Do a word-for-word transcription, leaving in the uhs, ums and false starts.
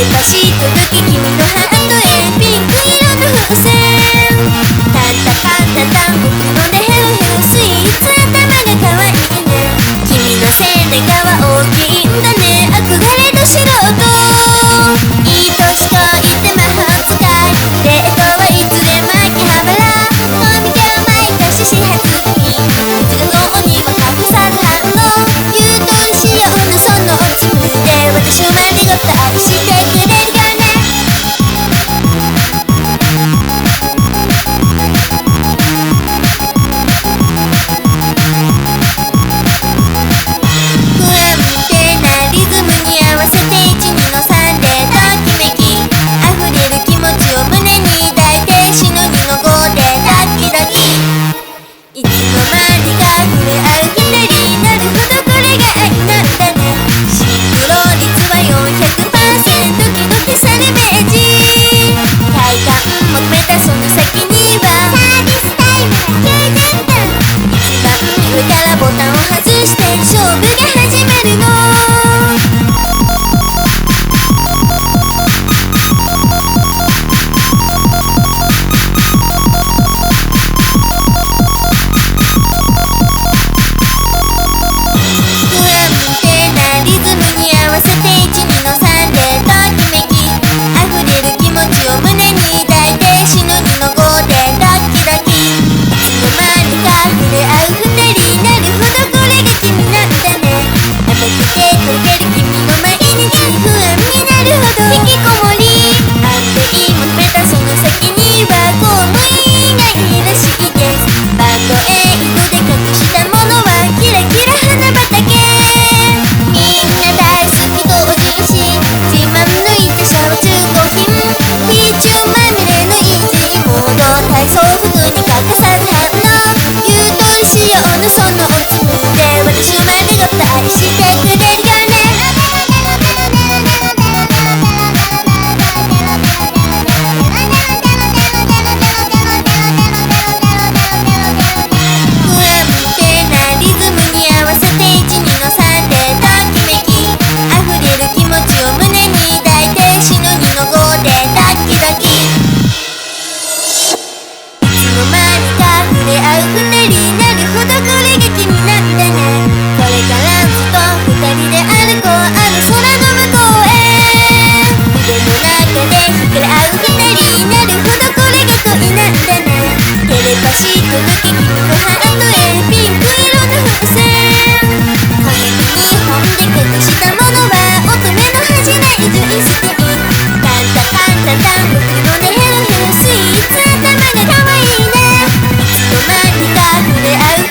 パシ届け君のハートへピンク色の風船タンタカンタタン僕のでヘロヘロスイーツ頭が可愛いね君の背中は大きいんだね憧れの素人いい年こいて魔法使いデートはいつでも秋葉原コミケを毎年始発日普通のにも隠さず反応優等仕様のそのおつむで私をまでごと愛してくれるよね不安定なリズムに合わせていちにのさんでときめき溢れる気持ちを胸に抱いてしのにのごでドキドキいつの間にか触れ合うひねりなるほどこれが愛なんだねシンクロ率は よんひゃくパーセント ドキドキされメージ快感求めたその先にはサービスタイムきゅうじゅっぷん一番上からボタンを外して勝負が始まるの不安定なリズムに合わせていちにのさんでときめき溢れる気持ちを胸に抱いてしのにのごでドキドキいつの間にか触れ合うふたりなるほどこれが君なんだね甘くて溶ける君の毎日不安になるほど引きこもり安定求めたその先にはこうもいないらしいですバンドエイドで隠したものはキラキラ花畑みんな大好き同人誌自慢のいたシャワー中古品ピーチュまみれのイージーモード体操服に欠かさず反応優等仕様のそのおつむで私をまでごと愛してくれるよね不安定なリズムに合わせていちにのさんでときめき溢れる気持ちを胸に抱いてしのにのごでドキドキいつの間にか触れ合うふたりなるほどこれが君なんだねこれからずっとふたりで歩こうあの空の向こうへ腕の中で惹かれ合うふたりなるほどこれが恋なんだねテレパシー届け君のハートへピンク色の風船影に本で隠したものは乙女の恥じない純粋タンタカンタタン僕のねヘロヘロスイーツ頭が可愛いねいつの間にか触れ合う